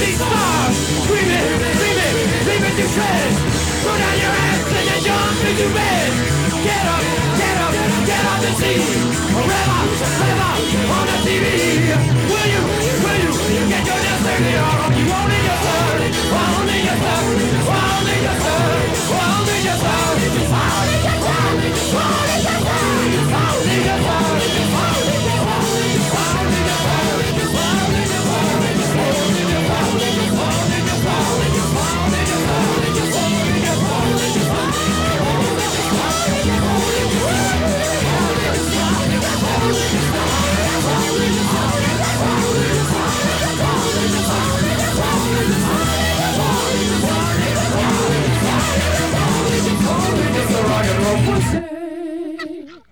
these stars, screaming, screaming, screaming to shreds. Throw down your hands and then jump into bed. Get up, get up, get up and see. Forever, forever on the TV. Will you get your destiny or are you only yourself? Only yourself, only yourself, only yourself, only yourself, only yourself, only yourself, only rock and roll pussy.